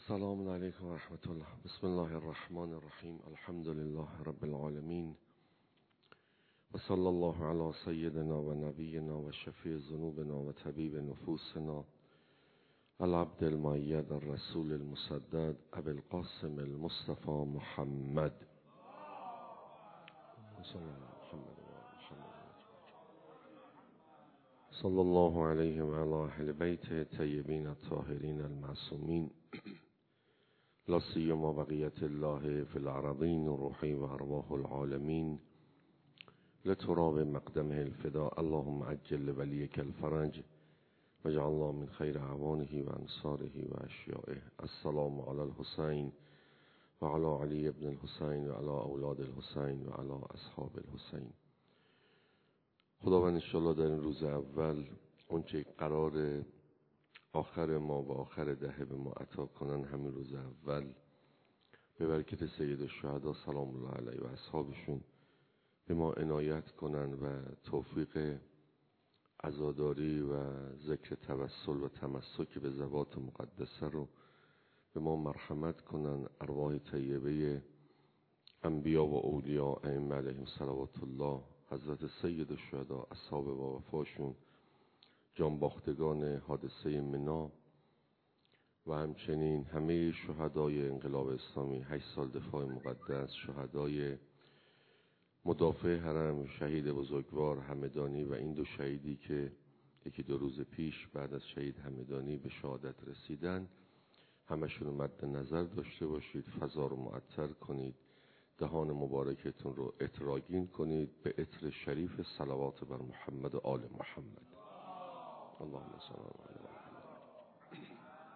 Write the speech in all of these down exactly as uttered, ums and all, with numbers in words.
السلام علیکم و رحمت الله. بسم الله الرحمن الرحیم. الحمد لله رب العالمین و صلی الله علی سیدنا و نبینا و شفیع ذنوبنا و طبیب نفوسنا العبد المؤید الرسول المسدد ابی القاسم المصطفى محمد صلی الله علیه و علی اهل بیت طیبین الطاهرین المعصومین لا سیما بقیت الله فی الارضین روحی و ارواح العالمین لتراب مقدمه الفداء. اللهم عجل لولیک الفرج واجعل الله من خیر اعوانه و انصاره و اشیائه. السلام علی الحسین و علی علی ابن الحسین و علی اولاد الحسین و علی اصحاب الحسین. خداوند انشاءالله در این روز اول اونچه قرار آخر ما و آخر دهه به ما عطا کنن، همین روز اول به برکت سید الشهدا سلام الله علیه و اصحابشون به ما عنایت کنن و توفیق عزاداری و ذکر توسل و تمسک به ذوات مقدسه رو به ما مرحمت کنن. ارواح طیبه انبیا و اولیاء ائمه علیهم صلوات الله، حضرت سید الشهدا اصحاب با وفاشون، جانباختگان حادثه منا و همچنین همه شهدای انقلاب اسلامی، هشت سال دفاع مقدس، شهدای مدافع حرم، شهید بزرگوار همدانی و این دو شهیدی که یکی دو روز پیش بعد از شهید همدانی به شهادت رسیدن، همشون مد نظر داشته باشید. فضا رو معطر کنید، دهان مبارکتون رو اطراگین کنید به عطر شریف صلوات بر محمد و آل محمد. اللهم صل علی محمد.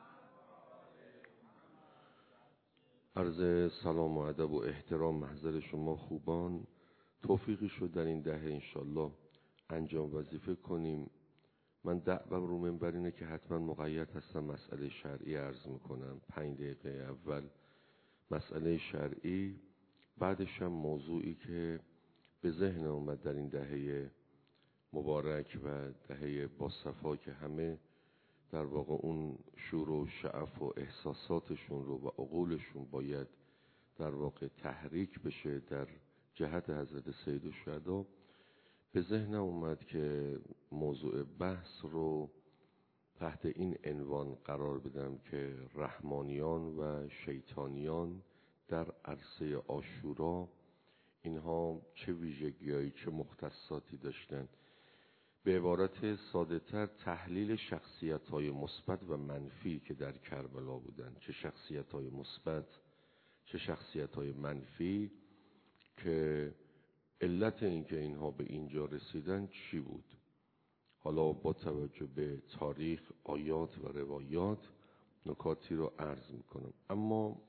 عرض سلام و ادب و احترام محضر شما خوبان. توفیقی شد در این دهه انشالله انجام وظیفه کنیم. من دعوام رو منبر اینه که حتما مقید هستم مسئله شرعی عرض میکنم. پنج دقیقه اول مسئله شرعی، بعدش هم موضوعی که به ذهن اومد در این دهه مبارک و دهه باصفا که همه در واقع اون شور و شعف و احساساتشون رو و عقولشون باید در واقع تحریک بشه در جهت حضرت سید الشهدا. به ذهنم اومد که موضوع بحث رو تحت این عنوان قرار بدم که رحمانیان و شیطانیان در عرصه عاشورا اینها چه ویژگی‌هایی چه مختصاتی داشتن. به عبارت ساده تر تحلیل شخصیت‌های مثبت و منفی که در کربلا بودن، چه شخصیت‌های مثبت چه شخصیت‌های منفی، که علت اینکه اینها به اینجا رسیدن چی بود. حالا با توجه به تاریخ، آیات و روایات نکاتی رو عرض میکنم. اما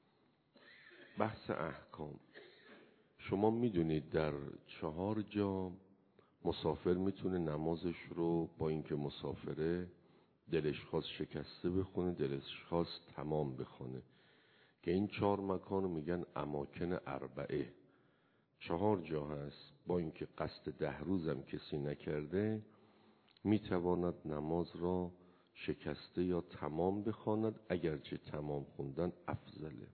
بحث احکام، شما میدونید در چهار جا مسافر میتونه نمازش رو با اینکه مسافره دلش خواست شکسته بخونه، دلش خواست تمام بخونه، که این چهار مکان رو میگن اماکن اربعه. چهار جا هست با اینکه قصد ده روزم کسی نکرده میتواند نماز را شکسته یا تمام بخواند، اگرچه تمام خوندن افضله.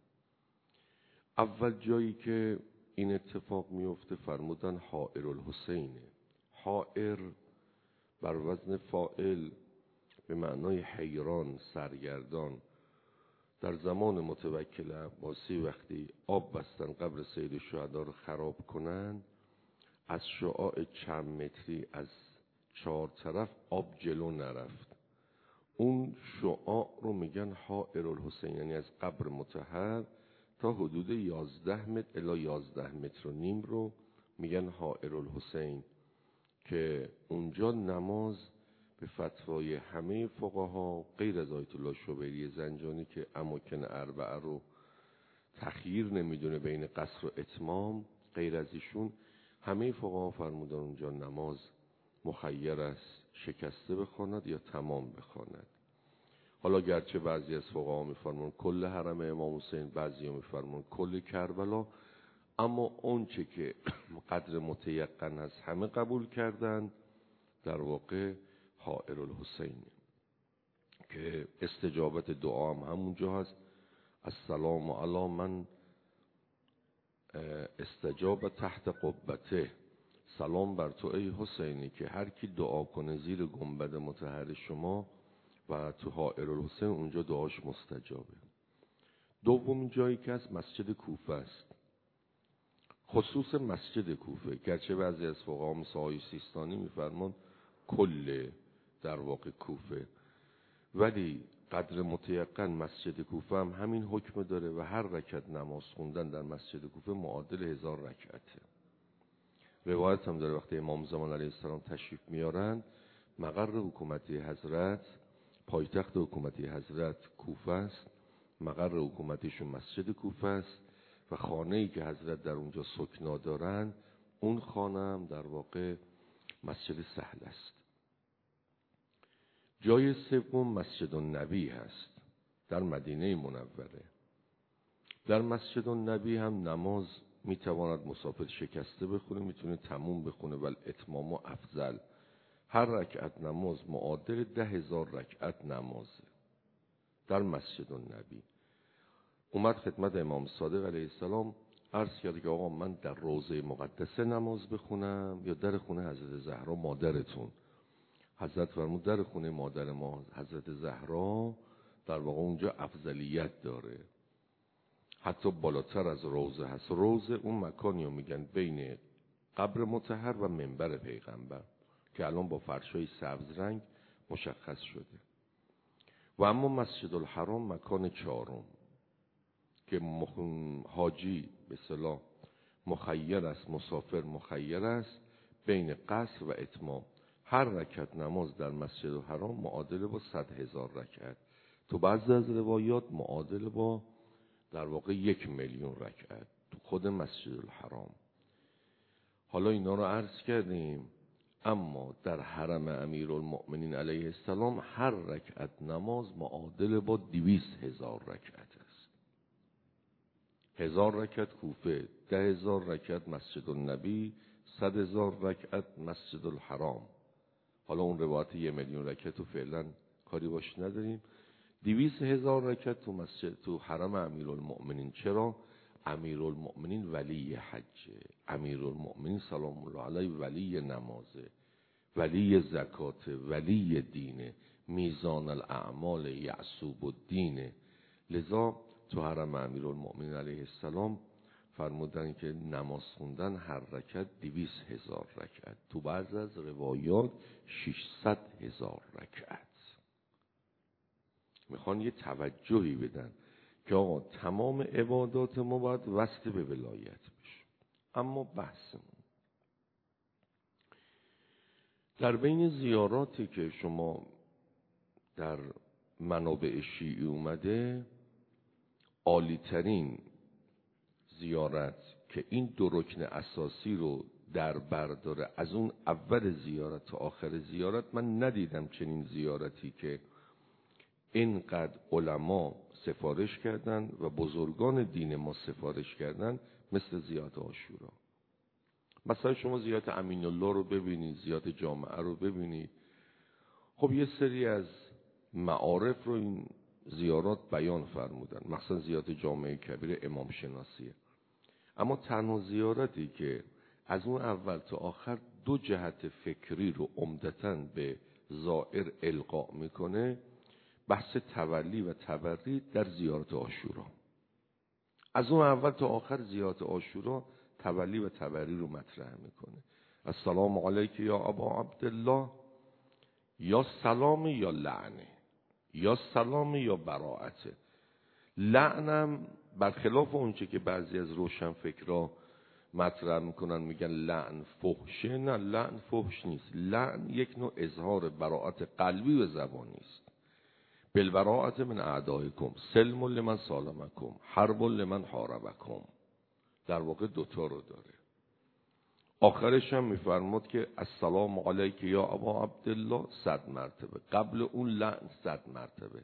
اول جایی که این اتفاق میفته فرمودن حائر الحسینه. حائر بر وزن فاعل به معنای حیران، سرگردان. در زمان متوکل عباسی وقتی آب بستن قبر سید الشهدا رو خراب کنن، از شعاع چند متری از چهار طرف آب جلو نرفت. اون شعاع رو میگن حائر الحسین، یعنی از قبر مطهر تا حدود یازده متر الی یازده متر و نیم رو میگن حائر الحسین، که اونجا نماز به فتوای همه فقها غیر از آیت الله شبیری زنجانی که اماکن اربعه رو تخییر نمیدونه بین قصر و اتمام، غیر از ایشون همه فقها فرمودن اونجا نماز مخیر است شکسته بخواند یا تمام بخواند. حالا گرچه بعضی از فقها میفرمون کل حرم امام حسین، بعضی ها میفرمون کل کربلا، اما اون چه که قدر متیقن از همه قبول کردن در واقع حائر الحسین، که استجابت دعا هم همونجا هست السلام علی من استجاب تحت قبته. سلام بر تو ای حسینی که هر کی دعا کنه زیر گنبد مطهر شما و تو حائر الحسین اونجا دعاش مستجابه. دومین جایی که از مسجد کوفه است، خصوص مسجد کوفه، گرچه بعضی از فقها مثل آقای سیستانی میفرمان کل در واقع کوفه، ولی قدر متیقن مسجد کوفه هم همین حکم داره و هر رکعت نماز خوندن در مسجد کوفه معادل هزار رکعته. روایت هم داره وقتی امام زمان علیه السلام تشریف میارن، مقر حکومتی حضرت، پایتخت حکومتی حضرت کوفه است، مقر حکومتیشون مسجد کوفه است و خانه‌ای که حضرت در اونجا سکنا دارن اون خانه هم در واقع مسجد سهل است. جای سوم مسجد النبی هست در مدینه منوره. در مسجد النبی هم نماز میتواند مسافر شکسته بخونه، میتونه تموم بخونه ولی اتمام و افضل. هر رکعت نماز معادل ده هزار رکعت نمازه در مسجد النبی. اومد خدمت امام صادق علیه السلام عرض کرد که آقا من در روضه مقدسه نماز بخونم یا در خونه حضرت زهرا مادرتون؟ حضرت فرمود در خونه مادر ما حضرت زهرا در واقع اونجا افضلیت داره، حتی بالاتر از روضه هست. روضه اون مکانی رو میگن بین قبر مطهر و منبر پیغمبر که الان با فرشای سبز رنگ مشخص شده. و اما مسجد الحرام مکان چهارم که حاجی به اصطلاح مخیر است، مسافر مخیر است بین قصر و اتمام. هر رکعت نماز در مسجد الحرام معادل با صد هزار رکعت، تو بعضی از روایات معادل با در واقع یک میلیون رکعت تو خود مسجد الحرام. حالا اینا رو عرض کردیم، اما در حرم امیرالمؤمنین علیه السلام هر رکعت نماز معادل با دویست هزار رکعت است. هزار رکعت کوفه، ده هزار رکعت مسجد النبی، صد هزار رکعت مسجد الحرام. حالا اون روایت یه میلیون رکعت رو فعلا کاری باش نداریم. دویست هزار رکعت تو مسجد تو حرم امیرالمؤمنین. چرا؟ امیرالمؤمنین ولی حجه، امیرالمؤمنین سلام الله علیه ولی نمازه، ولی زکات، ولی دینه، میزان الاعمال یعصوب الدینه. لذا تو حرم امیرالمؤمنین علیه السلام فرمودن که نماز خوندن هر رکعت دویست هزار رکعت، تو بعض از روایات ششصد هزار رکعت. میخوان یه توجهی بدن که آقا تمام عبادات ما باید وصل به ولایت بشه. اما بحثمون در بین زیاراتی که شما در منابع شیعی اومده، عالی ترین زیارت که این دو رکن اساسی رو در برداره، از اون اول زیارت تا آخر زیارت، من ندیدم چنین زیارتی که اینقدر علما سفارش کردن و بزرگان دین ما سفارش کردن مثل زیارت عاشورا. مثلا شما زیارت امین الله رو ببینید، زیارت جامعه رو ببینید. خب یه سری از معارف رو این زیارات بیان فرمودن، مثلا زیارت جامعه کبیر امام شناسیه. اما تنها زیارتی که از اون اول تا آخر دو جهت فکری رو عمدتاً به زائر القا میکنه، بحث تولی و تبری در زیارت عاشورا. از اون اول تا آخر زیارت عاشورا تولی و تبری رو مطرح میکنه. السلام علیک یا ابا عبدالله، یا سلام یا لعنه، یا سلام یا براعته. لعنم برخلاف اونچه که بعضی از روشن فکرها مطرح میکنن میگن لعن فحشه، نه، لعن فحش نیست. لعن یک نوع اظهار براعت قلبی و زبانی است. بالبراعت من اعدائکم، سلم لمن سالمکم، حرب لمن حاربکم. در واقع دوتا رو داره. آخرش هم میفرماد که السلام علیک یا ابا عبدالله صد مرتبه، قبل اون لعن صد مرتبه.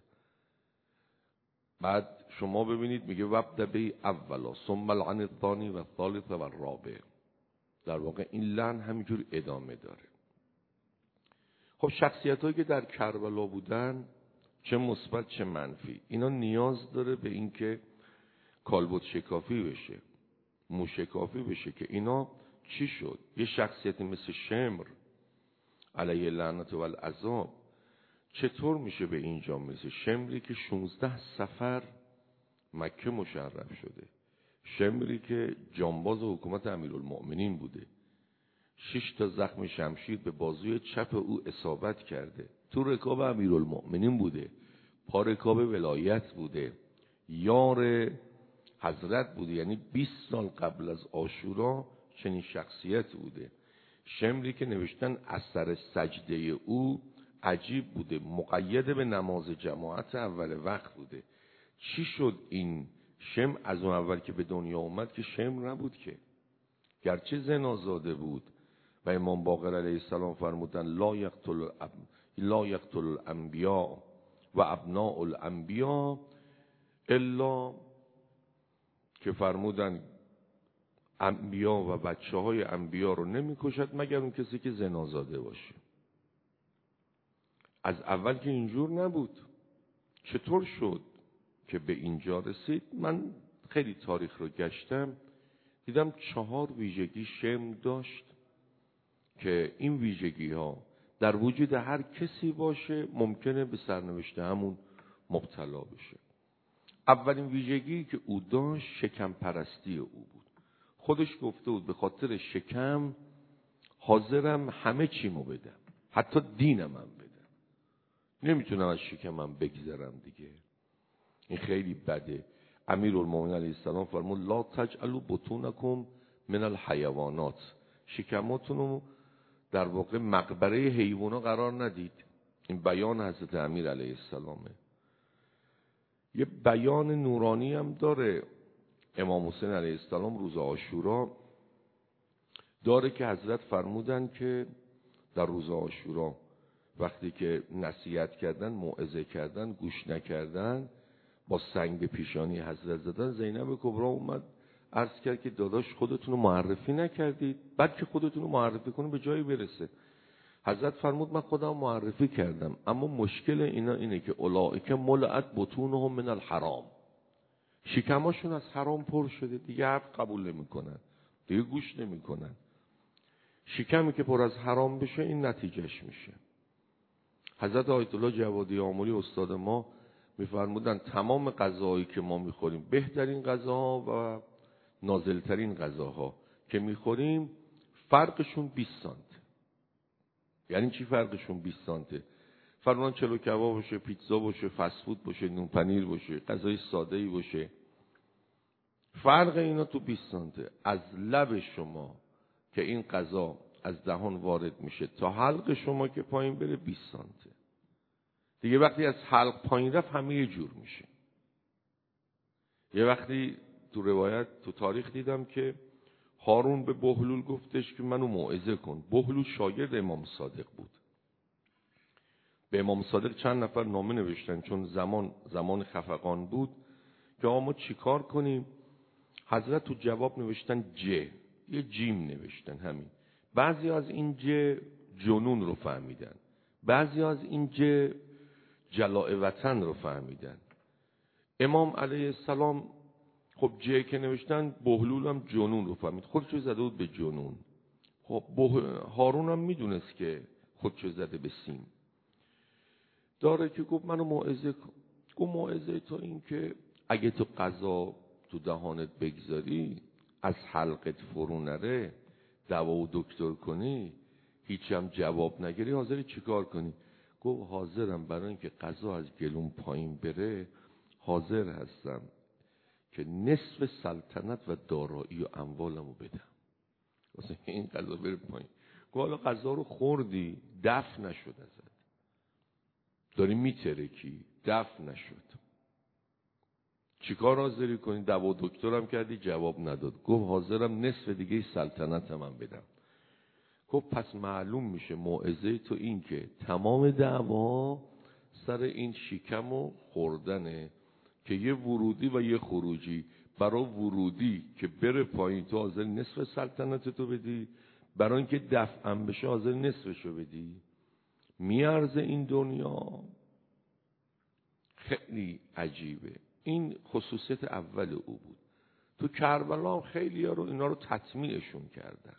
بعد شما ببینید میگه وابدأ به اولا ثم لعن الثانی و الثالث و الرابع. در واقع این لعن همینجور ادامه داره. خب شخصیت هایی که در کربلا بودن، چه مثبت چه منفی، اینا نیاز داره به اینکه کالبد شکافی بشه، موشکافی بشه که اینا چی شد. یه شخصیتی مثل شمر علیه لعنت و العذاب چطور میشه به اینجا میرسه؟ شمری که شانزده سفر مکه مشرف شده، شمری که جانباز حکومت امیرالمؤمنین بوده، شش تا زخم شمشیر به بازوی چپ او اصابت کرده، تو رکاب امیرالمؤمنین بوده، پا رکاب ولایت بوده، یار حضرت بوده، یعنی بیست سال قبل از عاشورا چنین شخصیت بوده. شمری که نوشتن اثر سجده او عجیب بوده، مقید به نماز جماعت اول وقت بوده. چی شد این شمر از اون اول که به دنیا اومد که شمر نبود که، گرچه زنازاده بود و امام باقر علیه السلام فرمودن لا یقتل لا یقتل الانبیاء و ابناء الانبیاء الا، که فرمودن انبیا و بچه های انبیا رو نمی کشد مگر اون کسی که زنازاده باشه. از اول که اینجور نبود، چطور شد که به اینجا رسید؟ من خیلی تاریخ رو گشتم، دیدم چهار ویژگی شمر داشت که این ویژگی ها در وجود هر کسی باشه ممکنه به سرنوشت همون مبتلا بشه. اولین ویژگی که او داشت شکم پرستی او بود. خودش گفته بود به خاطر شکم حاضرم همه چیمو بدم، حتی دینم هم بدم، نمیتونم از شکمم بگذرم دیگه، این خیلی بده. امیرالمومنین علیه السلام فرمود لا تجعلوا بطونکم من الحیوانات، شکماتونو در واقع مقبره حیوانا قرار ندید. این بیان حضرت امیر علیه السلامه. یه بیان نورانی هم داره امام حسین علیه السلام روز عاشورا داره که حضرت فرمودن که در روز عاشورا وقتی که نصیحت کردن، موعظه کردن، گوش نکردن، با سنگ به پیشانی حضرت زدن، زینب کبرا اومد عرض کرد که داداش خودتون رو معرفی نکردید، بعد که خودتون رو معرفی کنید به جایی برسه. حضرت فرمود من خودم معرفی کردم، اما مشکل اینا اینه که اولئک ملئت بطونهم من الحرام، شکماشون از حرام پر شده، دیگه حرف قبول نمیکنن، دیگه گوش نمیکنن. شکمی که پر از حرام بشه این نتیجهش میشه. حضرت آیت الله جوادی آملی استاد ما میفرمودن تمام غذاهایی که ما میخوریم، بهترین غذاها و نازلترین غذاها که میخوریم فرقشون بیست سانته. یعنی چی فرقشون بیست سانته؟ فرمان چلو کباب باشه، پیتزا باشه، فست فود باشه، نون پنیر باشه، غذای ساده‌ای باشه، فرق اینا تو بیست سانته. از لب شما که این غذا از دهان وارد میشه تا حلق شما که پایین بره بیست سانته. دیگه وقتی از حلق پایین رفت همه یه جور میشه. یه وقتی تو روایت تو تاریخ دیدم که هارون به بهلول گفتش که منو موعظه کن. بهلول شاگرد امام صادق بود. به امام صادق چند نفر نامه نوشتن چون زمان زمان خفقان بود که آقا ما چیکار کنیم. حضرت تو جواب نوشتن ج، یه جیم نوشتن همین. بعضی از این ج جنون رو فهمیدن، بعضی از این ج جلاء وطن رو فهمیدن. امام علیه السلام خب ج که نوشتن، بهلول هم جنون رو فهمید، خودشو زده بود به جنون. خب هارون هم میدونست که خودشو زده به سیم. داره که گفت منو موعظه کن. گفت موعظه تو این که اگه تو قضا تو دهانت بگذاری، از حلقت فرو نره، دوا و دکتر کنی، هیچ هم جواب نگیری، حاضری چیکار کنی؟ گفت حاضرم برای اینکه قضا از گلوم پایین بره، حاضر هستم که نصف سلطنت و دارایی و اموالمو بدم واسه این قضا بره پایین. گفت حالا قضا رو خوردی، دفع نشد، ازت داری میترکی، دفع نشد، چیکار حاضری کنی؟ دوا دکترم کردی، جواب نداد. گفت حاضرم نصف دیگه سلطنتم من بدم. گفت پس معلوم میشه موعظه تو این که تمام دعوا سر این شکم و خوردنه که یه ورودی و یه خروجی. برای ورودی که بره پایین تو حاضر نصف سلطنت تو بدی، برای اینکه دفعم بشه حاضر نصفشو بدی. میارزه این دنیا؟ خیلی عجیبه. این خصوصیت اول او بود. تو کربلا هم خیلی ها رو اینا رو تطمیعشون کردن.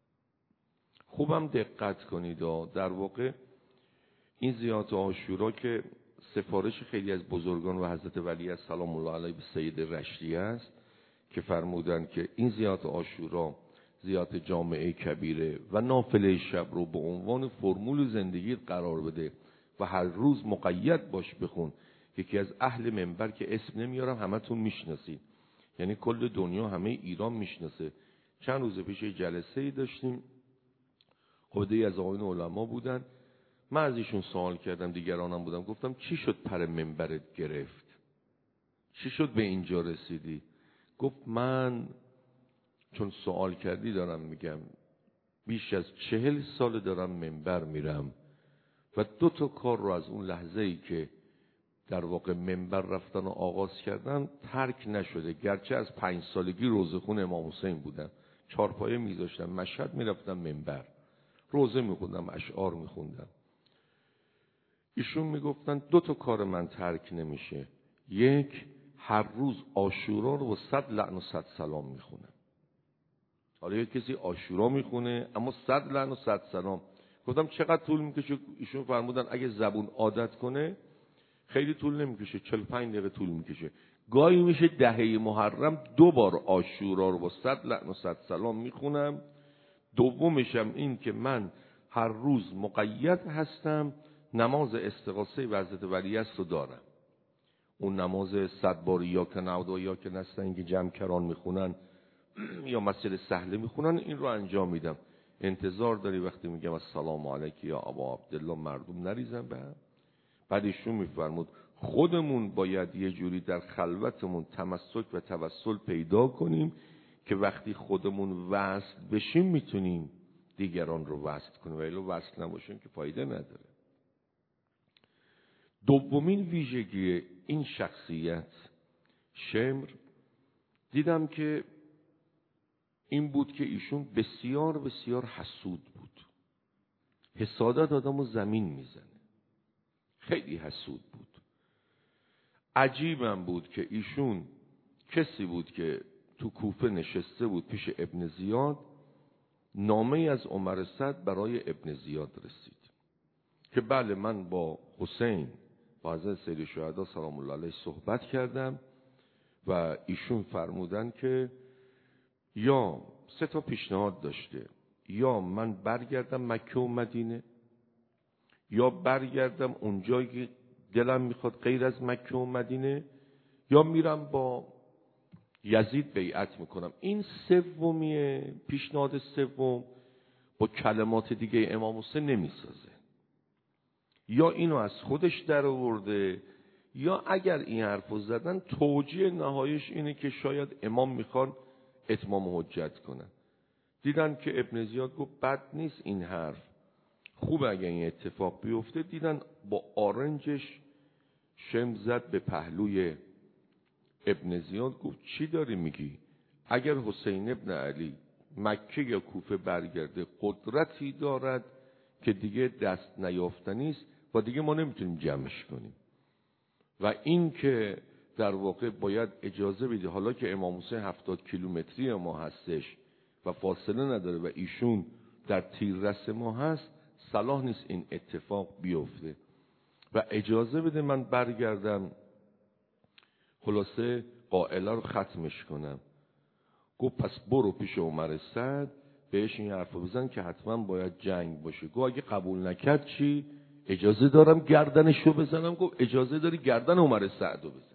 خوبم دقت کنید. در واقع این زیارت عاشورا که سفارش خیلی از بزرگان و حضرت ولی سلام الله علیه به سید رشدی است که فرمودن که این زیارت عاشورا زیارت جامعه کبیره و نافله شب رو به عنوان فرمول زندگی قرار بده و هر روز مقید باش بخون. یکی از اهل منبر که اسم نمیارم همتون میشناسید، یعنی کل دنیا همه ایران میشناسه. چند روز پیش جلسه ای داشتیم، عده‌ای از آقایون علما بودن. من از ایشون سوال کردم، دیگرانم بودم، گفتم چی شد پر منبرت گرفت؟ چی شد به اینجا رسیدی؟ گفت من چون سوال کردی دارم میگم بیش از چهل سال دارم منبر میرم و دو تا کار رو از اون لحظه ای که در واقع منبر رفتن و آغاز کردن ترک نشده. گرچه از پنج سالگی روزخون امام حسین بودم، چارپایه میذاشتم، مشهد میرفتم منبر، روزه میخوندم، اشعار میخوندم. ایشون میگفتن دو تا کار من ترک نمیشه. یک، هر روز عاشورا رو با صد لعن و صد سلام میخونم. حالا یک کسی عاشورا میخونه اما صد لعن و صد سلام. گفتم چقدر طول میکشه؟ ایشون فرمودن اگه زبون عادت کنه خیلی طول نمیکشه، چهل و پنج دقیقه طول میکشه. گاهی میشه دهه محرم دو بار عاشورا رو با صد لعن و صد سلام میخونم. دومشم این که من هر روز مقید هستم نماز استغاثه و حضرت ولیعصر رو دارم. اون نماز صد بار یا که نعبد و یا که نستعین که جمع کران میخونن یا مسجد سهله میخونن، این رو انجام میدم. انتظار داری وقتی میگم السلام علیک یا ابا عبدالله مردم نریزن به هم؟ بعد ایشون میفرمود خودمون باید یه جوری در خلوتمون تمسک و توسل پیدا کنیم که وقتی خودمون وصل بشیم میتونیم دیگران رو وصل کنیم، ولی وصل نباشیم که فایده نداره. دومین ویژگی این شخصیت شمر دیدم که این بود که ایشون بسیار بسیار حسود بود. حسادت آدمو زمین میزنه. خیلی حسود بود. عجیبم بود که ایشون کسی بود که تو کوفه نشسته بود پیش ابن زیاد، نامه از عمر سعد برای ابن زیاد رسید که بله من با حسین با حضرت سید شهدا سلام الله علیه صحبت کردم و ایشون فرمودن که یا سه تا پیشنهاد داشته، یا من برگردم مکه و مدینه، یا برگردم اونجایی که دلم میخواد غیر از مکه و مدینه، یا میرم با یزید بیعت میکنم. این سومیه، پیشنهاد سوم با کلمات دیگه امام حسین نمیسازه. یا اینو از خودش در آورده، یا اگر این حرفو زدن توجیه نهاییش اینه که شاید امام میخوان اتمام حجت کنن. دیدن که ابن زیاد گفت بد نیست این حرف، خوبه اگه این اتفاق بیفته. دیدن با آرنجش شم زد به پهلوی ابن زیاد، گفت چی داری میگی؟ اگر حسین ابن علی مکه یا کوفه برگرده قدرتی دارد که دیگه دست نیافتنی است و دیگه ما نمیتونیم جمعش کنیم و این که در واقع باید اجازه بدی، حالا که امام حسین هفتاد کیلومتری ما هستش و فاصله نداره و ایشون در تیررس ما هست، صلاح نیست این اتفاق بیفته و اجازه بده من برگردم خلاصه قائله رو ختمش کنم. گفت پس برو پیش عمر سعد بهش این حرف بزن که حتما باید جنگ باشه. گفت اگه قبول نکرد چی؟ اجازه دارم گردنشو بزنم؟ گفت اجازه داری گردن عمر سعد رو بزنی.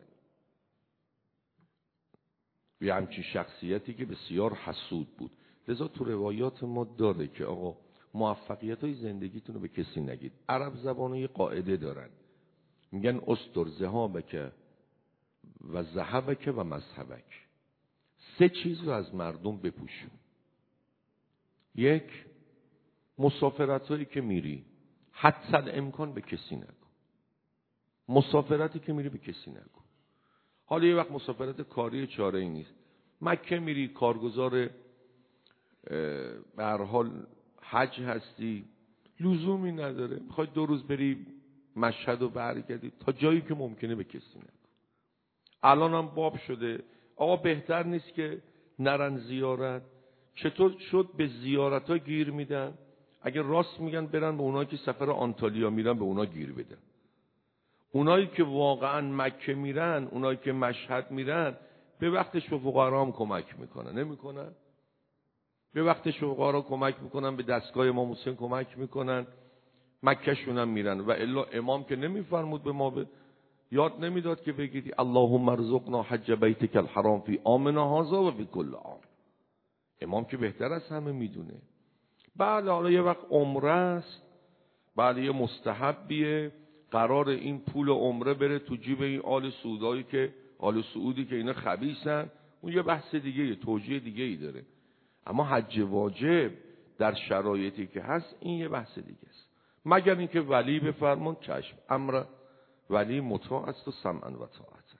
یه همچین شخصیتی که بسیار حسود بود. لذا تو روایات ما داره که آقا موفقیت های زندگیتون رو به کسی نگید. عرب زبانه یه قاعده دارن، میگن استر ذهابک و ذهبک و مذهبک. سه چیز رو از مردم بپوشون. یک، مسافرت هایی که میری حتی امکان به کسی نگو. مسافرتی که میری به کسی نگو. حالا یه وقت مسافرت کاری چاره ای نیست، مکه میری کارگزار به هر حال حج هستی، لزومی نداره. میخوای دو روز بری مشهد رو برگردید تا جایی که ممکنه به کسی نگو. الان هم باب شده آقا بهتر نیست که نرن زیارت؟ چطور شد به زیارت ها گیر میدن؟ اگه راست میگن برن به اونایی که سفر آنتالیا میرن به اونا گیر بدن. اونایی که واقعا مکه میرن، اونایی که مشهد میرن، به وقتش به فقرا هم کمک میکنن. نمیکنن؟ به وقتش به فقرا کمک میکنن، به دستگاه امام حسین کمک میکنن، مکه شون هم میرن. و الا امام که نمیفرمود به ما، به یاد نمیداد که بگیدی اللهم ارزقنا حج بیتک الحرام فی عامنا هذا و فی کل عام. امام که بهتر از همه میدونه. بعد حالا یه وقت عمره است، بعد یه مستحبیه، قرار این پول عمره بره تو جیب این آل سعودایی که آل سعودی که اینا خبیثن، اون یه بحث دیگه، توجیه دیگه ای داره. اما حج واجب در شرایطی که هست این یه بحث دیگه است. مگر اینکه ولی بفرمان چشم، امر ولی مطاع است و سمعا و طاعتا.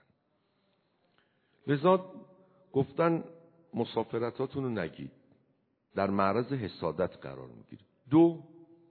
لذا گفتن مسافرتاتون رو نگید، در معرض حسادت قرار میگیرید. دو،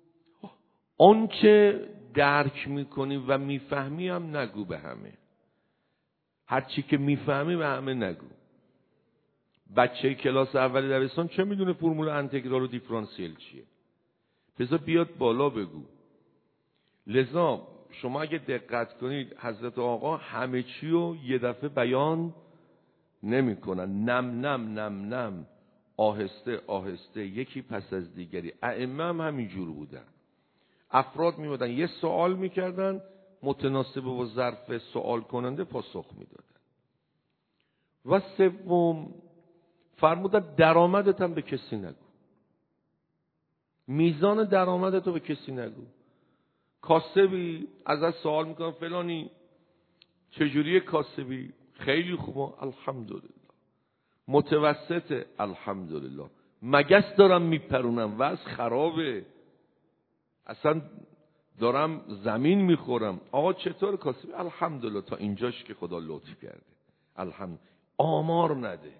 آنچه درک میکنی و میفهمی هم نگو به همه. هرچی که میفهمی به همه نگو. بچه کلاس اولی دبستان چه میدونه فرمول انتگرال و دیفرانسیل چیه؟ بذار بیاد بالا بگو. لذا شما اگه دقت کنید حضرت آقا همه چی رو یه دفعه بیان نمی کنن. نم نم نم نم، آهسته آهسته، یکی پس از دیگری. ائمه هم همینجور بودن. افراد می بودن یه سوال میکردن، متناسب با ظرف سوال کننده پاسخ میدادن. و سوم فرمودن درآمدت هم به کسی نگو. میزان درآمدت رو به کسی نگو. کاسبی ازت سوال میکنن فلانی چجوریه کاسبی؟ خیلی خوبه الحمدلله. متوسطه الحمدلله. مگس دارم میپرونم وضع خرابه، اصلا دارم زمین میخورم. آقا چطور کاسبی؟ الحمدلله تا اینجاش که خدا لطف کرده الحمدلله. آمار نده.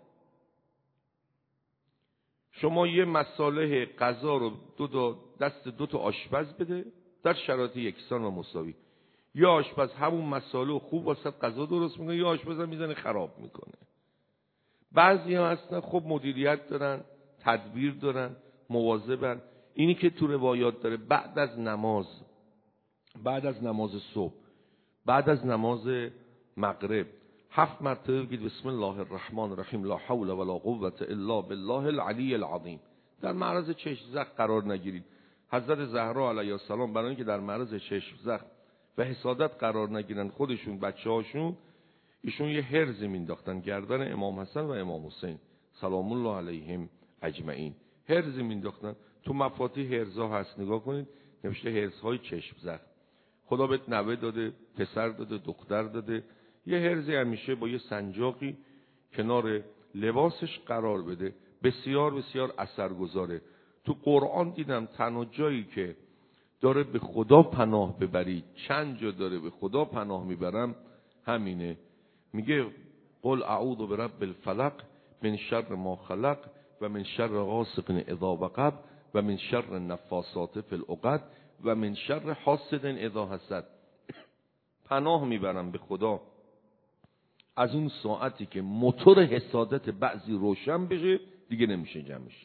شما یه مساله غذا رو دو تا دست دو تا آشپز بده در شرایط یکسان و مساوی. یا آشپز همون مساله خوب واسه غذا درست میکنه، یا آشپز هم میزنه خراب میکنه. بعضی ها هستن خب مدیریت دارن، تدبیر دارن، مواظبن. اینی که تو روایات داره بعد از نماز، بعد از نماز صبح، بعد از نماز مغرب هفت مرتبه بگید بسم الله الرحمن الرحیم لا حول ولا قوة الا بالله العلی العظیم. در معرض چشم زخم قرار نگیرید. حضرت زهرا علیها السلام برای اینکه در معرض چشم زخم و حسادت قرار نگیرن خودشون بچه‌هاشون، ایشون یه هرزی مینداختن گردن امام حسن و امام حسین سلام الله علیهم اجمعین. هرزی مینداختن. تو مفاتیح هرزها هست، نگاه کنید نوشته هرزهای چشم زخم. خدا بهت نوه داده، پسر داده، دختر داده، یه هرزی همیشه با یه سنجاقی کنار لباسش قرار بده. بسیار بسیار اثرگذاره. تو قرآن دیدم تنها جایی که داره به خدا پناه ببرید، چند جا داره به خدا پناه میبرم همینه. میگه قل اعوذ برب الفلق من شر ما خلق و من شر غاسق اذا وقب و من شر النفاثات فی العقد و من شر حاسد اذا حسد. پناه میبرم به خدا از اون ساعتی که موتور حسادت بعضی روشن بشه دیگه نمیشه جمعش.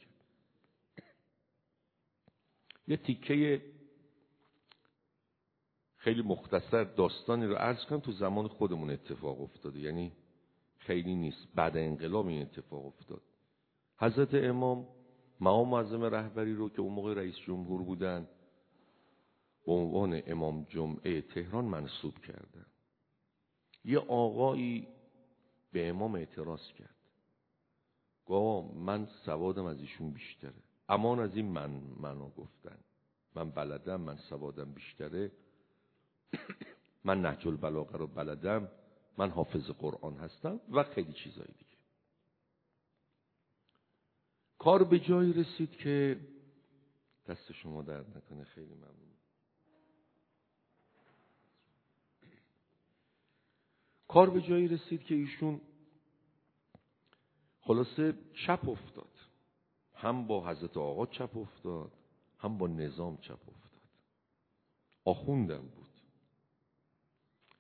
یه تیکه خیلی مختصر داستانی رو عرض کنم. تو زمان خودمون اتفاق افتاده، یعنی خیلی نیست، بعد انقلاب این اتفاق افتاد. حضرت امام مقام معظم رهبری رو که اون موقع رئیس جمهور بودن به عنوان امام جمعه تهران منصوب کردن. یه آقایی به امام اعتراض کرد، گفت من سوادم از ایشون بیشتره. امان از این من منو گفتن، من بلدم، من سوادم بیشتره، من نهج البلاغه رو بلدم، من حافظ قرآن هستم و خیلی چیزای دیگه. کار به جایی رسید که دست شما درد نکنه، خیلی ممنون. کار به جایی رسید که ایشون خلاصه چپ افتاد. هم با حضرت آقا چپ افتاد، هم با نظام چپ افتاد. آخوندم بود.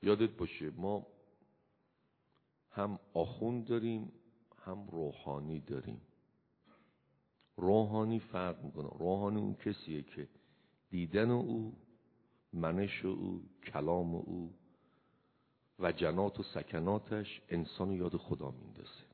یادت باشه ما هم آخوند داریم هم روحانی داریم. روحانی فرق میکنه. روحانی اون کسیه که دیدن او، منش او، کلام او و جنات و سکناتش انسان یاد خدا میندازه.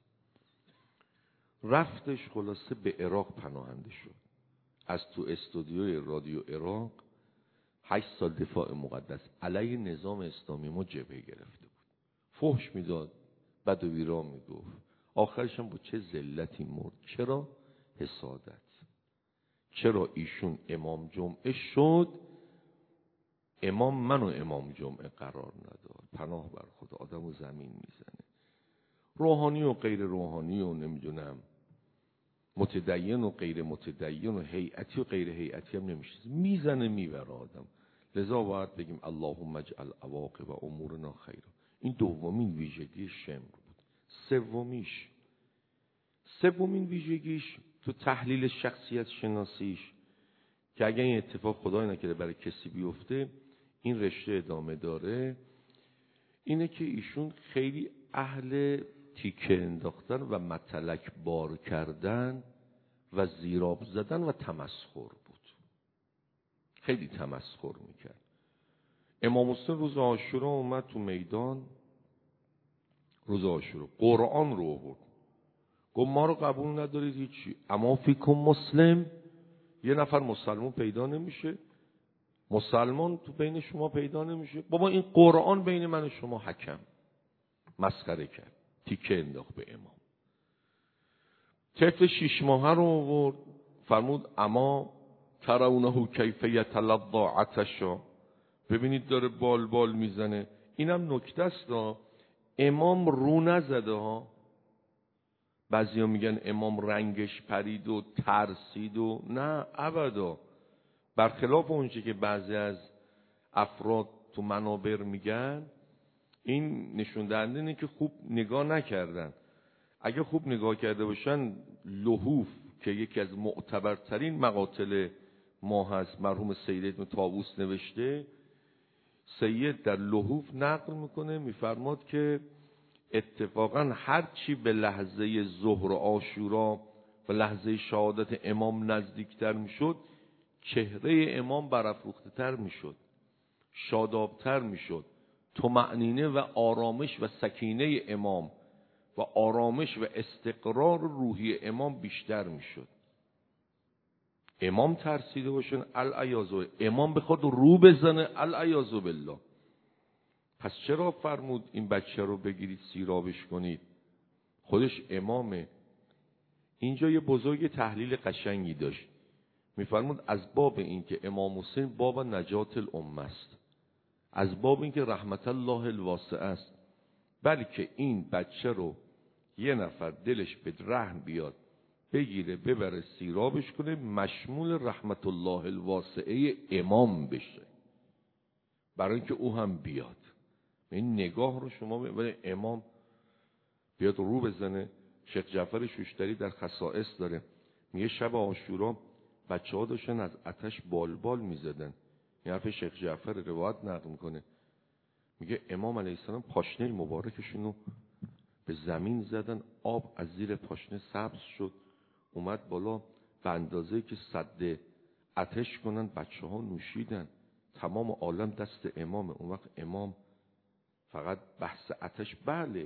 رفتش خلاصه به عراق پناهنده شد. از تو استودیوی رادیو عراق هشت سال دفاع مقدس علیه نظام اسلامی ما جبهه گرفته بود. فحش میداد، بد و بیرا میگفت. آخرش هم با چه ذلتی مرد. چرا؟ حسادت. چرا ایشون امام جمعه شد، امام منو امام جمعه قرار نداد. پناه بر خدا، آدمو زمین میزنه. روحانی و غیر روحانی و نمیدونم متدین و غیر متدین و هیئتی و غیر هیئتی هم نمیشه، میزنه میبره آدم. لذا باید بگیم اللهم اجعل عواقب امورنا خیرا. این دومین ویژگی شمر بود. سومیش سومین ویژگیش تو تحلیل شخصیت شناسیش که اگه این اتفاق خدای نکرده برای کسی بیفته این رشته ادامه داره، اینه که ایشون خیلی اهل تیکه انداختن و متلک بار کردن و زیراب زدن و تمسخر بود. خیلی تمسخر میکرد. امام حسین روز عاشورا اومد تو میدان، روز عاشورا قرآن رو آورد، گفت ما رو قبول ندارید هیچی، اما فیکم مسلم، یه نفر مسلمان پیدا نمیشه، مسلمان تو بین شما پیدا نمیشه، بابا این قرآن بین من و شما حکم. مسخره کرد، تیکه انداخت به امام. طفل شیش ماهه رو آورد، فرمود اما ترونه کیف یتلظی عطشا، ببینید داره بال بال میزنه. اینم نکته است، امام رو نزده ها. بعضیا میگن امام رنگش پرید و ترسید و نه ابدا. برخلاف اونچه که بعضی از افراد تو منابر میگن، این نشون دهنده اینه که خوب نگاه نکردن. اگه خوب نگاه کرده باشن، لحوف که یکی از معتبرترین مقاتل ما هست، مرحوم سید ابن طاووس نوشته، سید در لحوف نقل میکنه، میفرماد که اتفاقا هر چی به لحظه ظهر عاشورا و لحظه شهادت امام نزدیکتر میشد، چهره امام برافروخته تر میشد، شادابتر میشد، طمأنینه و آرامش و سکینه امام و آرامش و استقرار روحی امام بیشتر میشد. امام ترسیده باشن العیاذ، امام بخواد رو بزنه العیاذ بالله. پس چرا فرمود این بچه رو بگیرید سیرابش کنید؟ خودش امامه. اینجا یه بزرگ تحلیل قشنگی داشت، میفرمود از باب این که امام حسین باب نجات الامه است، از باب این که رحمت الله الواسع است، بلکه این بچه رو یه نفر دلش به رحم بیاد بگیره ببره سیرابش کنه، مشمول رحمت الله الواسعه امام بشه، برای اینکه او هم بیاد. این نگاه رو شما ببینید، امام بیاد رو بزنه. شیخ جعفر شوشتری در خصائص داره، میگه شب عاشورا بچه ها داشتن از آتش بال بال میزدن. این حرف شیخ جعفر روایت نقل میکنه، میگه امام علیه السلام پاشنه مبارکشون رو به زمین زدن، آب از زیر پاشنه سبز شد، اومد بالا، به اندازه‌ای که سد آتش کنن بچه ها نوشیدن. تمام عالم دست امامه. اون وقت امام فقط بحث آتش، بله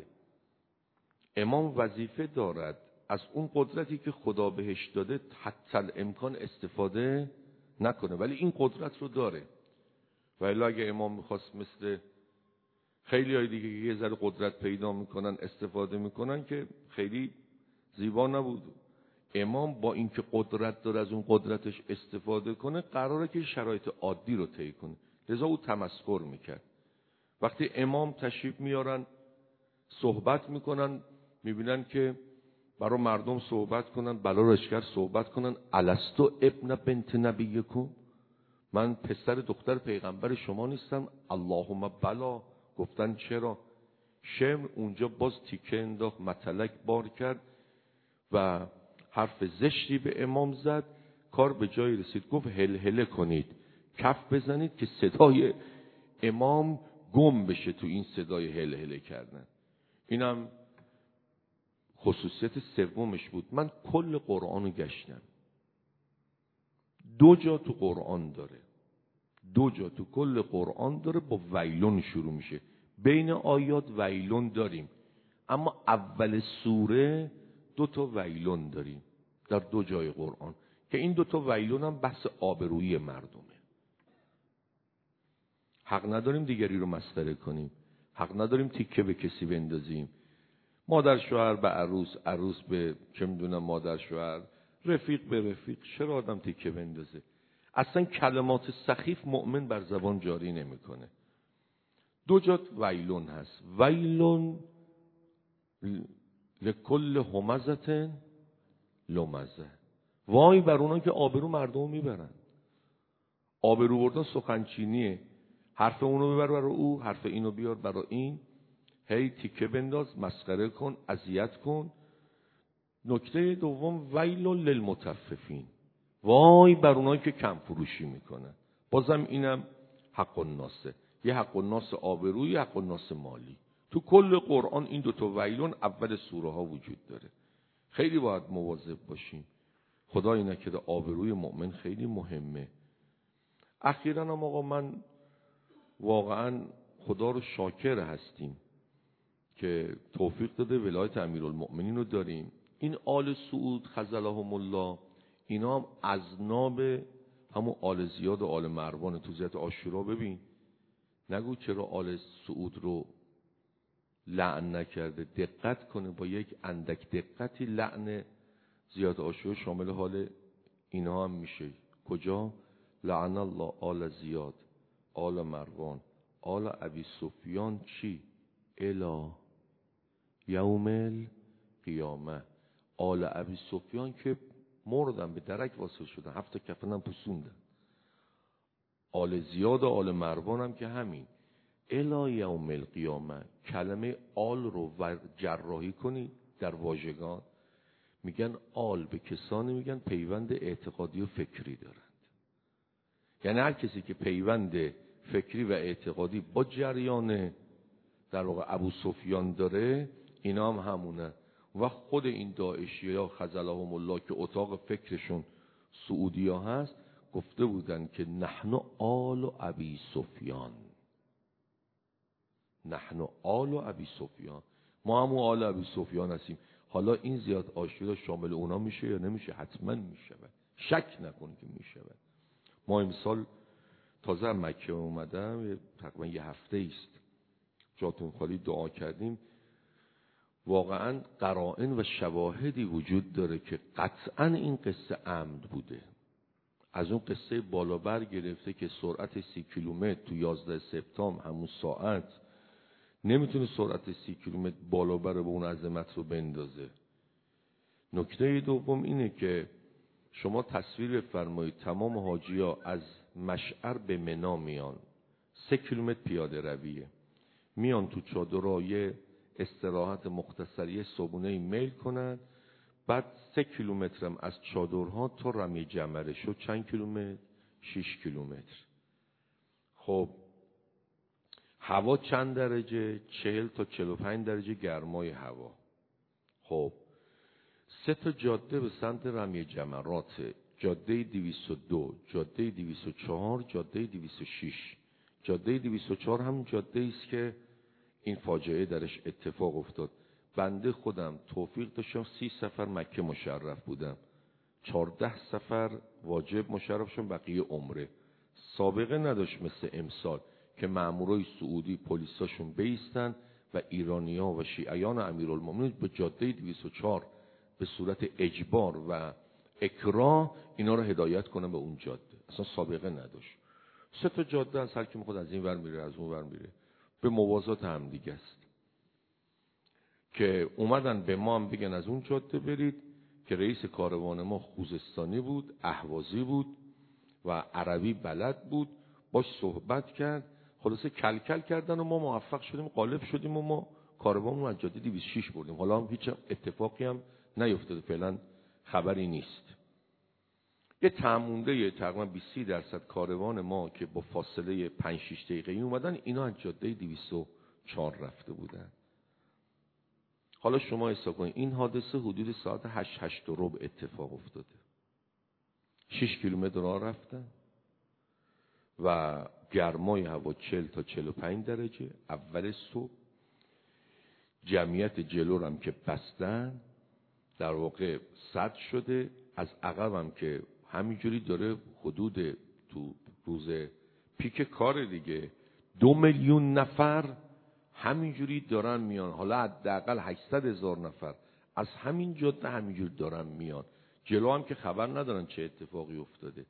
امام وظیفه دارد از اون قدرتی که خدا بهش داده حتی الامکان استفاده نکنه، ولی این قدرت رو داره. ولی اگه امام میخواست مثل خیلی های دیگه یه ذره قدرت پیدا میکنن استفاده میکنن که خیلی زیبا نبود. امام با اینکه قدرت داره از اون قدرتش استفاده کنه، قراره که شرایط عادی رو طی کنه. لذا او تمسخر میکرد. وقتی امام تشریف میارن صحبت میکنن، میبینن که برای مردم صحبت کنن، بلا رشکر صحبت کنن، الستو ابن بنت نبیکم، من پسر دختر پیغمبر شما نیستم؟ اللهم بلا. گفتن چرا؟ شمر اونجا باز تیکه انداخت، متلک بار کرد و حرف زشتی به امام زد. کار به جایی رسید، گفت هل هله کنید، کف بزنید که صدای امام گم بشه تو این صدای هل هله کردن. اینم خصوصیت سومش بود. من کل قرآن رو گشتم، دو جا تو قرآن داره، دو جا تو کل قرآن داره با ویلون شروع میشه. بین آیات ویلون داریم، اما اول سوره دو تا ویلون داریم در دو جای قرآن که این دو تا ویلون هم بحث آبرویی مردمه. حق نداریم دیگری رو مسخره کنیم، حق نداریم تیکه به کسی بندازیم. مادر شوهر به عروس، عروس به چه میدونم مادر شوهر، رفیق به رفیق، چرا آدم تیکه بندازه؟ اصلا کلمات سخیف مؤمن بر زبان جاری نمیکنه. دو جا ویلون هست. ویلون لکل همزه لمزه، وای بر اونا که آبرو مردم میبرن. آبرو بردن سخنچینیه، حرف اونو ببر برای او، حرف اینو بیار برای این، هی تیکه بنداز، مسخره کن، اذیت کن. نکته دوم ویل للمطففین، وای بر اونایی که کم فروشی میکنن. بازم اینم حق الناسه، یه حق الناس آبرویی، یه حق الناس مالی. تو کل قرآن این دوتا ویلون اول سوره ها وجود داره. خیلی باید مواظب باشیم. خدای نکرده آبروی مؤمن خیلی مهمه. اخیراً هم آقا من واقعاً خدا رو شاکر هستیم که توفیق داده ولایت امیرالمؤمنین رو داریم. این آل سعود خذلهم الله، اینا هم اذناب همون آل زیاد و آل مروان. تو زیارت عاشورا ببین، نگو چرا آل سعود رو لعن نکرده، دقت کنه، با یک اندک دقتی لعن زیارت عاشورا شامل حال اینا هم میشه. کجا؟ لعن الله آل زیاد، آل مروان، آل ابی سفیان چی؟ الا یوم القیامه. آل ابی سفیان که مردن، به درک واصل شدن، هفت کفنم پوسوندن. آل زیاد و آل مروان هم که همین. الا یوم القیامه. کلمه آل رو جراحی کنی در واژگان، میگن آل به کسانی میگن پیوند اعتقادی و فکری دارند. یعنی هر کسی که پیوند فکری و اعتقادی با جریان در واقع ابو سفیان داره، اینا هم همونه. و خود این داعشی یا خذلهم الله که اتاق فکرشون سعودی ها هست، گفته بودن که نحن آل ابی سفیان، نحن آل ابی سفیان، ما هم آل ابی سفیان هستیم. حالا این زیاد عاشورا شامل اونا میشه یا نمیشه؟ حتما میشه، شک نکن که میشه. ما امسال تازه مکه اومدم، تقریبا یه هفته است، جاتون خالی دعا کردیم. واقعا قرائن و شواهدی وجود داره که قطعا این قصه عمد بوده. از اون قصه بالابر گرفته که سرعت سی کیلومتر تو یازده سپتامبر همون ساعت نمیتونه سرعت سی کیلومتر بالابر به اون عظمت رو بندازه. نکته دوم اینه که شما تصویر بفرمایید تمام حاجی‌ها از مشعر به منا میان، سه کیلومتر پیاده رویه، میان تو چادرهای استراحت مختصری صبحونه میل کنن، بعد سه کیلومتر هم از چادرها تا رمی جمره شد چند کیلومتر؟ شش کیلومتر. خب هوا چند درجه؟ چهل تا چهل و پنج درجه گرمای هوا. خب سه تا جاده به سمت رمی جمرات، جاده دویست و دو، جاده دویست و چهار، جاده دویست و شش. جاده دویست و چهار هم جاده است که این فاجعه درش اتفاق افتاد. بنده خودم توفیق داشتم سی سفر مکه مشرف بودم، چهارده سفر واجب مشرف شدم، بقیه عمره. سابقه نداشت مثل امسال که مامورای سعودی پلیساشون بیستن و ایرانی‌ها و شیعیان امیرالمومنین به جاده دویست و چهار به صورت اجبار و اکراه اینا رو هدایت کنن به اون جاده. اصلا سابقه نداشت. سه تا جاده از هر کی میخواد از این ور میره از اون ور میره، به موازات هم دیگه است. که اومدن به ما هم بگن از اون جاده برید، که رئیس کاروان ما خوزستانی بود، اهوازی بود و عربی بلد بود، باش صحبت کرد، خلاصه کل کل کردن و ما موفق شدیم، غالب شدیم و ما کاروانمون از جاده دویست و شش بردیم. حالا هم هیچ اتفاقی هم نیفتاده، فعلا خبری نیست. یه تمونده تقریبا بیست درصد کاروان ما که با فاصله پنج شش دقیقه‌ای اومدن، اینا از جاده دویست و چهار رفته بودن. حالا شما حساب کنید این حادثه حدود ساعت هشت هشت و ربع اتفاق افتاده. شش کیلومتر راه رفتن و گرمای هوا چهل تا چهل و پنج درجه. اول صبح جمعیت جلو هم که بستن در واقع سد شده، از عقب هم که همینجوری داره حدود تو روز پیک کار دیگه دو میلیون نفر همینجوری دارن میان. حالا حداقل هشتصد هزار نفر از همین جاده همینجوری دارن میان. جلو هم که خبر ندارن چه اتفاقی افتاده.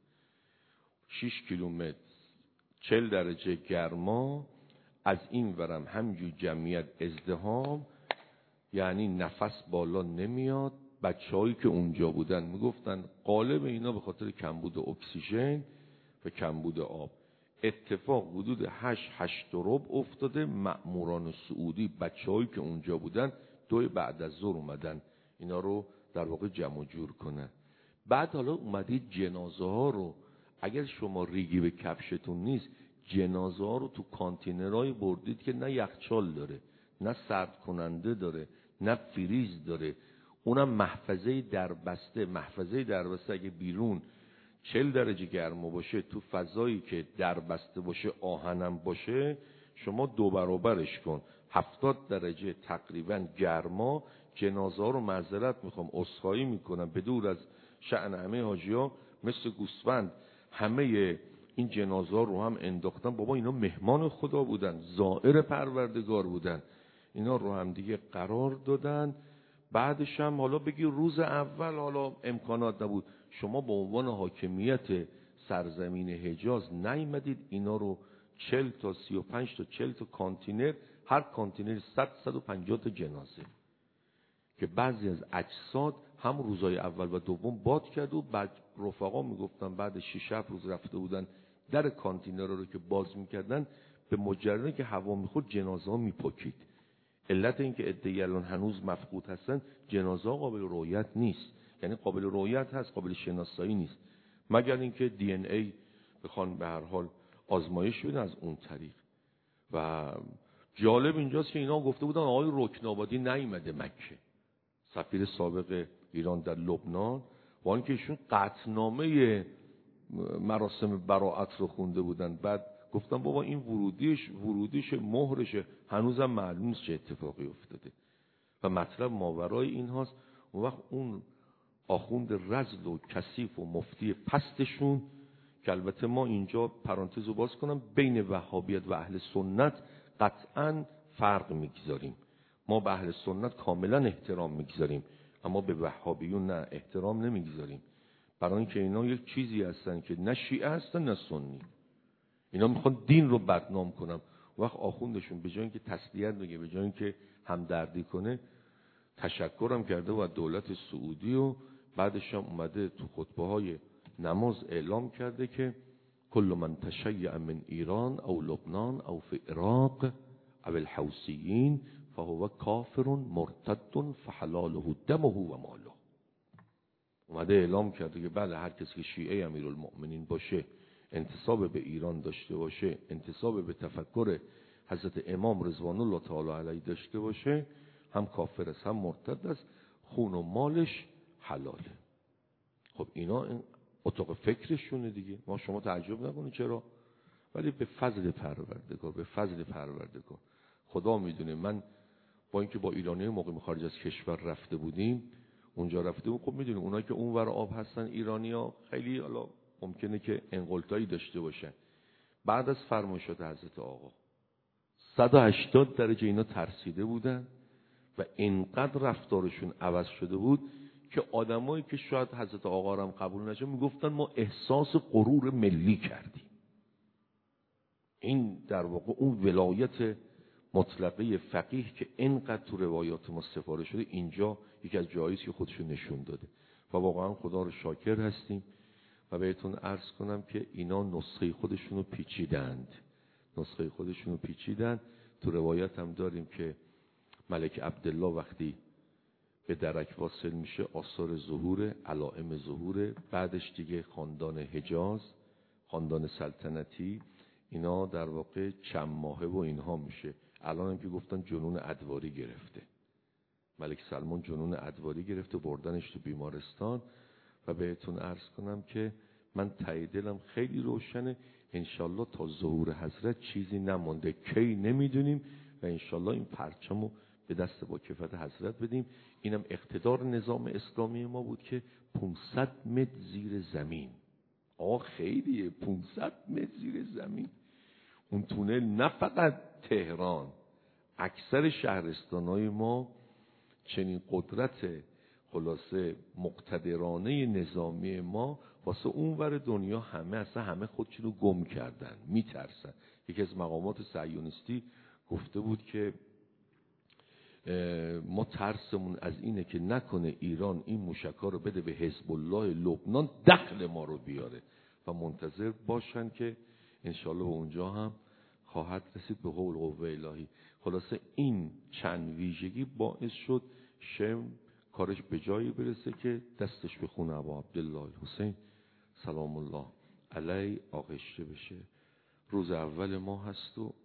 شش کیلومتر چهل درجه گرما، از این ورم همینجور جمعیت ازدحام، یعنی نفس بالا نمیاد. بچه‌هایی که اونجا بودن میگفتن غالب اینا به خاطر کمبود اکسیژن و کمبود آب. اتفاق حدود هشت هشت و ربع افتاده. مأموران سعودی بچه‌هایی که اونجا بودن دوی بعد از ظهر اومدن اینا رو در واقع جمع جور کنن. بعد حالا اومدید جنازه ها رو، اگر شما ریگی به کفشتون نیست، جنازه ها رو تو کانتینرهای بردید که نه یخچال داره، نه سرد کننده داره، نه فریز داره. اونم محفظه دربسته. محفظه دربسته اگه بیرون چهل درجه گرما باشه، تو فضایی که دربسته باشه آهنم باشه، شما دو برابرش کن، هفتاد درجه تقریبا گرما. جنازه ها رو معذرت میخوام عذرخواهی میکنم به دور از شأن همه حاجی‌ها، مثل گوسفند همه این جنازه ها رو هم انداختن. بابا اینا مهمان خدا بودن، زائر پروردگار بودن، اینا رو هم دیگه قرار دادن. بعدش هم حالا بگی روز اول حالا امکانات نبود، شما به عنوان حاکمیت سرزمین حجاز نیامدید اینا رو چهل تا سی و پنج تا چهل تا کانتینر، هر کانتینر صد صد و پنجاه تا جنازه که بعضی از اجساد هم روزای اول و دوم باد کرد. و بعد رفقا میگفتن بعد شش هفت روز رفته بودن در کانتینر رو که باز میکردن، به مجرده که هوا میخورد جنازه ها میپکید. علت این که عده‌ای الان هنوز مفقود هستن، جنازه ها قابل رؤیت نیست، یعنی قابل رؤیت هست قابل شناسایی نیست، مگر اینکه دی ان ای بخوان به هر حال آزمایش بدن از اون طریق. و جالب اینجاست که اینا گفته بودن آقای رکنابادی نیامده مکه، سفیر سابق ایران در لبنان، با اینکه ایشون قطعنامه مراسم براءت رو خونده بودن. بعد گفتم بابا این ورودیش ورودیش مهرش هنوزم معلوم نیست چه اتفاقی افتاده. و مطلب ماورای این هاست. اون وقت اون آخوند رذل و کثیف و مفتی پستشون که البته ما اینجا پرانتز رو باز کنم، بین وهابیت و اهل سنت قطعا فرق میگذاریم. ما به اهل سنت کاملا احترام میگذاریم، اما به وهابیون نه، احترام نمیگذاریم. برای اینکه اینا یک چیزی هستن که نه شیعه هستن نه سنی، اینا میخوان دین رو بدنام کنن. وقت آخوندشون به جای اینکه تسلیت بگه، به جای اینکه همدردی کنه، تشکرم کرده و دولت سعودی، و بعدش هم اومده تو خطبه های نماز اعلام کرده که کل من تشیع من ایران او لبنان او فی عراق او الحوثیین فهو کافر مرتد فحلاله دمه و ماله. اومده اعلام کرده که بله، هر کسی که شیعه امیرالمؤمنین باشه، انتساب به ایران داشته باشه، انتساب به تفکر حضرت امام رضوان الله تعالی علیه داشته باشه، هم کافر است هم مرتد است، خون و مالش حلاله. خب اینا این اتاق فکرشونه دیگه، ما شما تعجب نکنید چرا. ولی به فضل پروردگار، به فضل پروردگار خدا میدونه. من با اینکه با ایرانی موقع خارج از کشور رفته بودیم، اونجا رفته بودیم، خب میدونیم اونایی که اونور آب هستن ایرانی‌ها خیلی حالا ممکنه که انقلتایی داشته باشن. بعد از فرمایشات حضرت آقا صد و هشتاد درجه اینا ترسیده بودن و اینقدر رفتارشون عوض شده بود که آدمایی که شاید حضرت آقا رو هم قبول نشه میگفتن ما احساس غرور ملی کردیم. این در واقع اون ولایت مطلقه فقیه که اینقدر تو روایات ما سفارش شده، اینجا یکی از جاییست که خودشون نشون داده و واقعا خدا رو شاکر هستیم. و بهتون عرض کنم که اینا نسخه خودشونو پیچیدند، نسخه خودشونو پیچیدند. تو روایت هم داریم که ملک عبدالله وقتی به درک واصل میشه، آثار ظهور، علائم ظهور. بعدش دیگه خاندان حجاز، خاندان سلطنتی، اینا در واقع چند ماهه و اینها میشه. الان هم که گفتن جنون ادواری گرفته، ملک سلمان جنون ادواری گرفته، بردنش تو بیمارستان. و بهتون عرض کنم که من ته دلم خیلی روشنه، انشالله تا ظهور حضرت چیزی نمانده، کی نمیدونیم، و انشالله این پرچمو به دست با کفایت حضرت بدیم. اینم اقتدار نظام اسلامی ما بود که پانصد متر زیر زمین، آه خیلیه، پانصد متر زیر زمین اون تونل. نه فقط تهران، اکثر شهرستانهای ما چنین قدرت خلاصه مقتدرانه نظامی ما واسه اونور دنیا همه اصلا همه خودشونو گم کردن، میترسن. یکی از مقامات صهیونیستی گفته بود که ما ترسمون از اینه که نکنه ایران این موشک‌ها رو بده به حزب الله لبنان دخل ما رو بیاره، و منتظر باشن که انشالله به اونجا هم خواهد رسید به قول قوه الهی. خلاصه این چند ویژگی باعث شد شم کارش به جایی برسه که دستش به خون ابا عبدالله الحسین سلام الله علیه آغشته بشه. روز اول ما هست و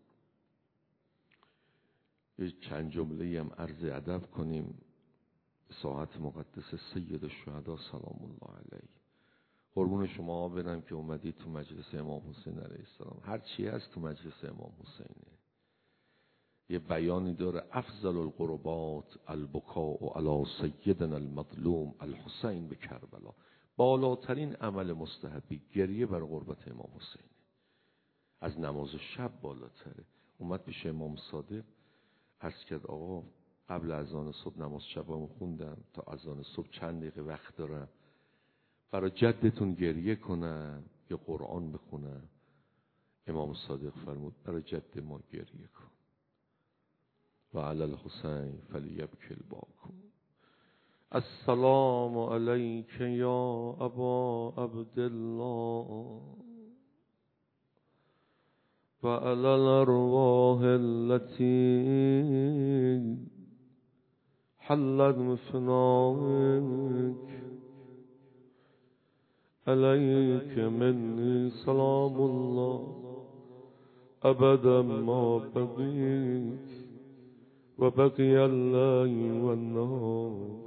یه چند جمله هم عرض ادب کنیم. ساعت مقدس سید الشهدا سلام الله علیه. قربون شما برم که اومدید تو مجلس امام حسین علیه السلام. هر چی هست تو مجلس امام حسینه. یه بیانی داره: افضل القربات البکاء علی سیدنا المظلوم الحسین به کربلا. بالاترین عمل مستحبی گریه بر قربت امام حسین، از نماز شب بالاتره. اومد پیش امام صادق عرض کرد آقا قبل اذان صبح نماز شبامو خوندم، تا اذان صبح چند دقیقه وقت دارم، برای جدتون گریه کنم یا قرآن بخونم؟ امام صادق فرمود برای جد ما گریه کن. و علی الحسین فلیبکی الباکون. السلام علیک یا ابا عبدالله و علی الارواح التي حلت بفنائك علیک منی سلام الله ابدا ما بقیت و بقی الليل و النهار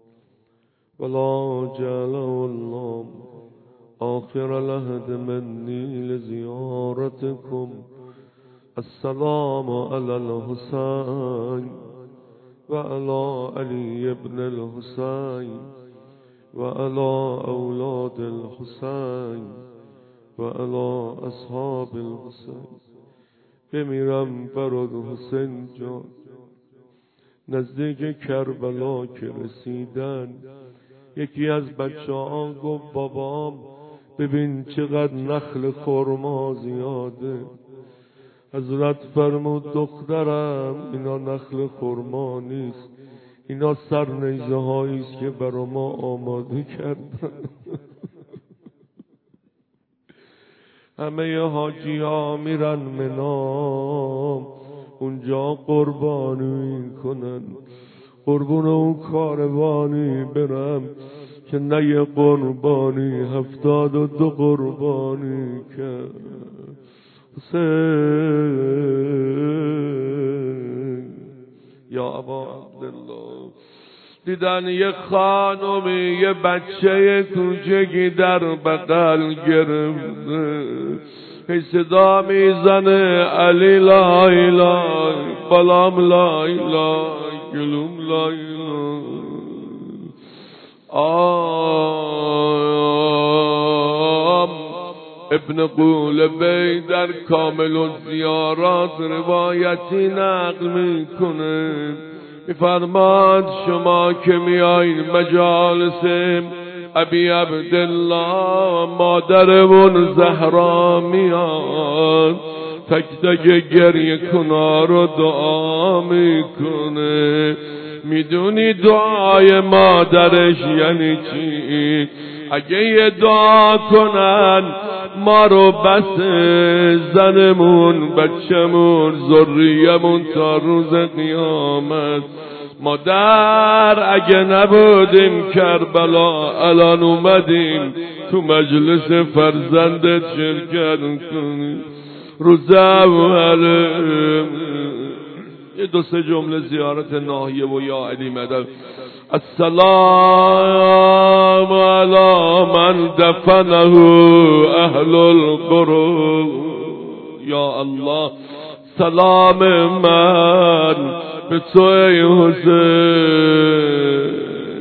ولا جعل الله آخر العهد مني لزيارتكم. السلام على الحسين وعلى علي بن الحسين وعلى أولاد الحسين وعلى أصحاب الحسين. بمیرم برات حسین جان. نزدیک کربلا که رسیدن یکی از بچه ها گفت بابام ببین چقدر نخل خرما زیاده. حضرت فرمود دخترم اینا نخل خرما نیست، اینا سرنیزه هایی است که برا ما آماده کردن. همه حاجی ها میرن منام، اونجا قربانی کنن. قربون اون کاروانی برم که نه یه قربانی هفتاد و دو قربانی کرد. حسین یا ابا عبدالله. دیدن یه خانمی یه بچه کوچکی در بغل گرفته، هی صدا میزنه علی لا اله بلام لا اله گلوم لا اله. آم ابن قولبی در کامل الزیارات روایتی نقل میکنه، میفرماد شما که میایین مجالس ابی عبدالله مادرمون زهرا میاد تک تک گریه کنا رو دعا میکنه. میدونی دعای مادرش یعنی چی؟ اگه یه دعا کنن ما رو بس زنمون بچمون ذریمون تا روز قیامت. مادر اگه نبودیم کربلا الان اومدیم تو مجلس فرزندت شرکت کنیم. روز اول یه دو سه جمله زیارت ناحیه و یا علی مدد. السلام علی من دفنه اهل القرى. یا الله سلام من به تو ای حسین،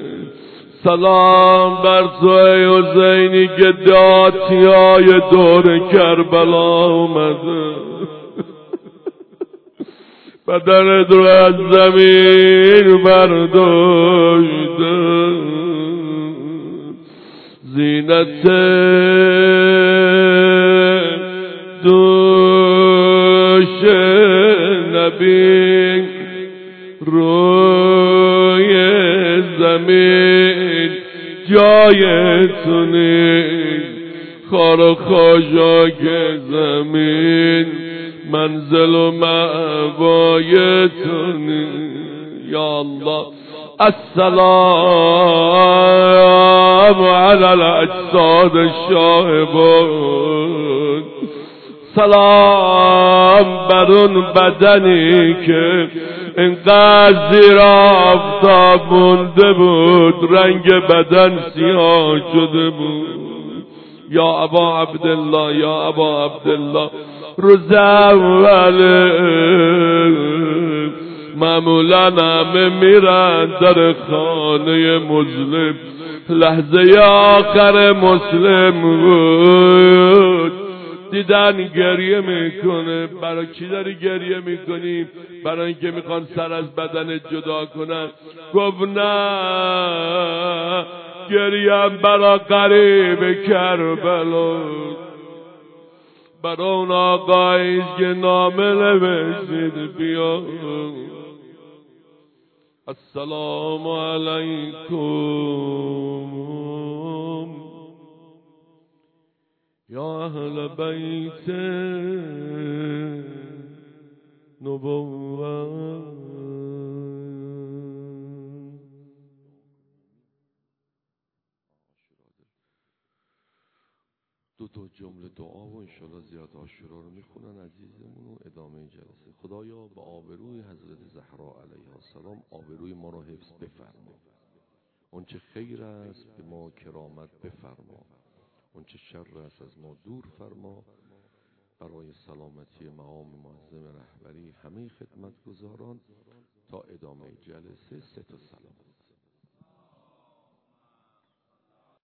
سلام بر تو ای حسینی که داتیای دور کربلا اومده، بدنت رو از زمین برداشته، زینت دوش نبی روی زمین جای تو نیست، خار و خاشاک زمین منزل و مأوای تو نیست. یا الله السلام علی الاجساد الشاهبان، سلام بر اون بدنی که اینقدر زیر آفتاب مونده بود، رنگ بدن سیاه شده بود. یا ابا عبدالله، یا ابا عبدالله، روز اول معمولا همه میرن در خانه مسلم، لحظه آخر مسلم بود دیدن گریه میکنه. برای کی داری گریه میکنی؟ برای اینکه میخوان سر از بدن جدا کنن. گفت نه، گریم برای قریب کربلا، برای اون آقاییست که نامه نوشتید بیا. السلام علیکم یا اهل بیت نبوت. دو تا جمله دعا و انشالله زیاد عاشورا رو میخونن عزیزمون و ادامه جلسه. خدایا به آبروی حضرت زهرا علیها السلام آبروی ما رو حفظ بفرما، اون چه خیر است به ما کرامت بفرما، اون چه شر است از ما دور فرما. برای سلامتی مقام معظم رهبری همه خدمتگزاران تا ادامه جلسه سه تا سلام.